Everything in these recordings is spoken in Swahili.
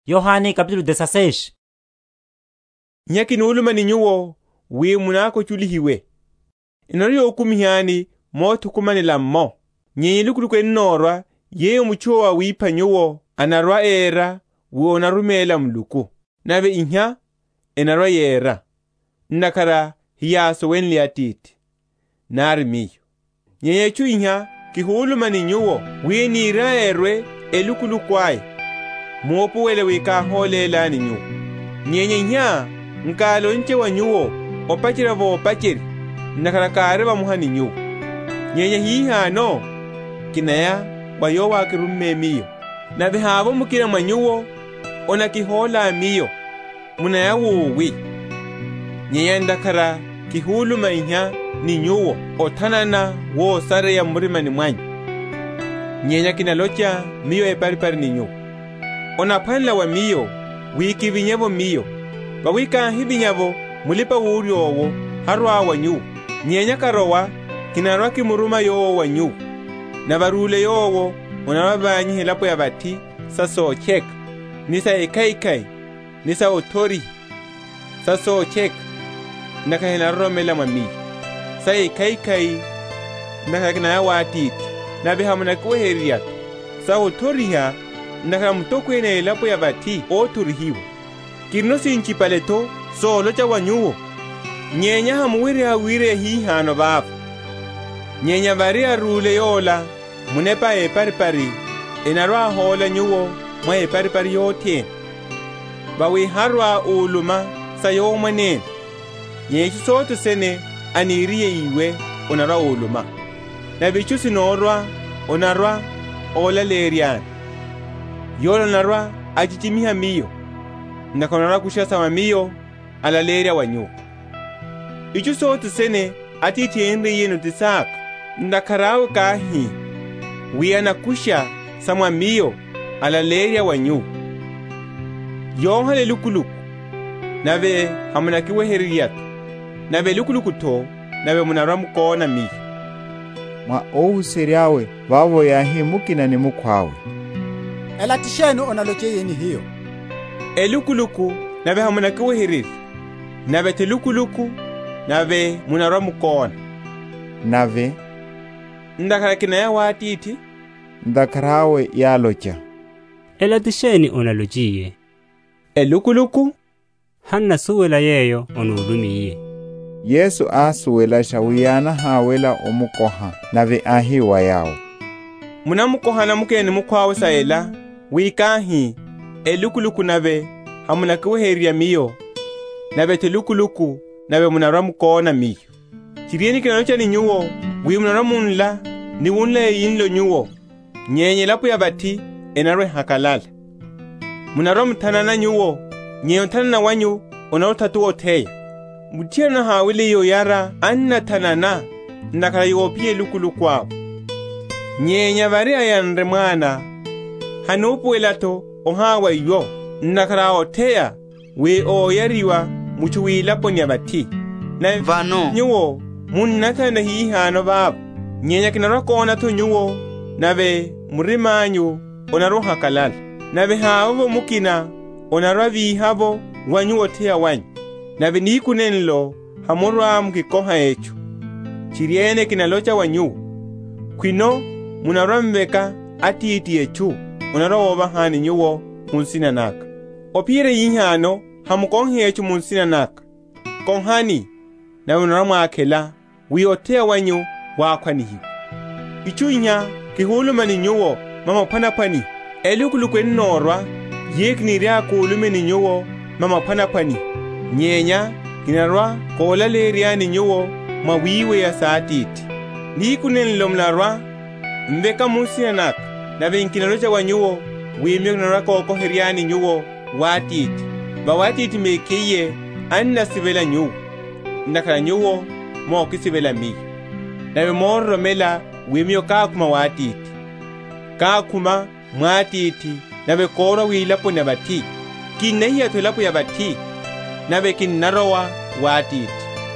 Yohane capítulo 16. Nyaki nuluma ni nyuwo wi munako chulihiwe. Inori okumihani motu kumani lammo. Nyenye lukuluku norwa ye muchowa wipa nyuwo anarwa era wo narumela mluku. Nabe inya enarwa yera. Nakara hiyaso wenli atiti. Nari miyo. Nyenye chu inya kihuluma ni nyuwo wi nira erwe elukuluku ay. Mopu wele wika holela ni nyu. Nyenye nya nkalo nche wa nyuwo opachira vo opachiri nakarakare wa muha ni nyu. Nyenye hii hano kinaya wayowa kirume miyo. Na vihavo mukira manyuwo ona kihola miyo munaya wuwi. Nyenye ndakara kihuluma inya ni nyuwo otanana wo sare ya murima ni mwanyi. Nyenye kinalocha miyo eparipari ni nyu. Ona panla wa miyo wiki vinyavo miyo wawika hibinyavo mulipa wuri owo harwa wa nyu. Nyenya karowa kinarwa kimuruma yo wa nyu. Na barule yowo onarwa banyi helapo ya bati saso chek nisa ekaikai nisa otori saso chek naka helaromela mami sa ekaikai naka kinaya watiti na bihamuna kuheriat sa otori ha naka mutokwe na helapo ya bati oturihiwo kirno sinchi paleto solo cha wanyuwo. Nyenya hamuwiri hawire hii hano bafu. Nyenya bari arule yola munepa eparipari enarwa hola nyuwo mwa eparipari yote bawi harwa uluma sayo mwane. Nyechu soto sene aniriye iwe onarwa uluma na bichu sinorwa onarwa ola lerian yola narwa ajichimiha miyo nakonara kushasa mamiyo alaleria wanyu. Ichu sotu sene atiti enri yenu tisak ndakarawe kahi wiyana kusha samwa miyo alaleria wanyu. Yohale lukuluku nabe hamunakiwe heriyatu nabe lukuluku to nabe munarwa mukona miyo. Mwa ohuseriawe wavo yahi mukina ni mukwawe. Elatishenu onaloche yeni hiyo. Elukuluku nabe hamunakiwe heriri nabe telukuluku nabe munarwa mukona. Nave Ndakara kinaya watiti ndakarawe yalocha. Elatisheni onalochiye. Elukuluku Hanna suwela yeyo onulumiye. Yesu asuwela shawiyana hawela omukoha nave ahiwa yao. munamukoha na mukeni mukwawe saela wikahi elukuluku nabe hamunakiwe heriya miyo nabe telukuluku nabe munarwa mukona miyo. Chirieni kinanocha ni nyuwo wi munarwa munla ni wunla yinlo nyuwo. Nyenye lapu ya bati enarwe hakalala munarwa mutanana nyuwo nyenye tanana wanyu onarwa tatu oteya. Mutiana hawile yo yara anna tanana ndakara yopiye lukuluku wao. Nyenya bari ayanre mwana hanupu elato ohawa yo ndakara oteya we oyariwa muchuwila ponya bati na vano nyuwo munnata na hii hano babu. Nyenya kinarwa kona to nyuwo nabe murimanyu onarwa hakalala nabe havo mukina onarwa vihavo wanyu oteya wanyu nabe nikunenlo hamurwa mukikoha echo. Chiriene kinalocha wanyu kwino munarwa mbeka atiti echu onarwa oba hani nyuwo munsina naka. Opire yihano hamukonghe echu munsina naka konghani na unarwa mwakela wiyotea wanyu wakwanihiwe. Ichuinya kihuluma ni nyuwo mama panapani elukuluku norwa yekniria kulume ni nyuwo mama panapani. Nyenya kinarwa kola leria ni nyuwo mawiwe ya saatiti nikunenlo mlarwa mbeka musina naka nabe nkinalocha wanyuwo wimyo kinarwa koko heriani nyuwo watiti bawatiti mekeye anna sibela nyuwo ndakara nyuwo mo kisibela miyo nabe morro mela wimyo kakuma watiti kakuma mwatiti nabe koro wilapo na bati kinaiya tulapo ya bati nabe kinnarowa watiti.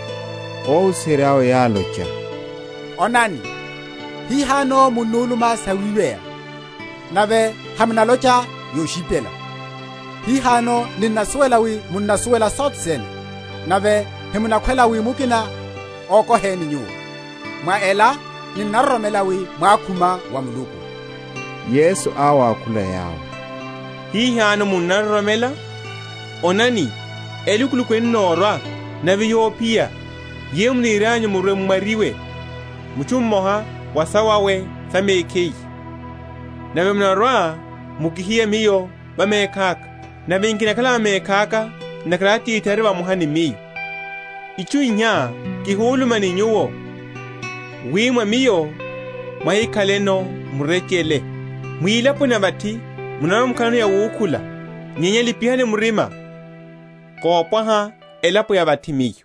Ohuseriawe yalocha. Onani hii hano munuluma sawiwea nabe hamunalocha yoshipela. hi hano ninnasuela wi munnasuela South Sene nave himunakhwela wi mukina oko heni nyu mwa ela ninnaromela wi mwakhuma wa muluku. Yesu awakhula yawo, hi hano munnaromela onani elukuluku ennorwa nave yopia yemniranyu murwe mmariwe muchummoha wasawawe samekei nave mnarwa mukihiya miyo bamekaka nave inkina kala mekaka nakala titari bamuhani miyo ichu inya kihulumani nyuwo wimwa miyo mwahikaleno murechele mwilapu na bati munaro mukano ya wukula nyenye lipihane murima kopwaha elapu ya bati miyo.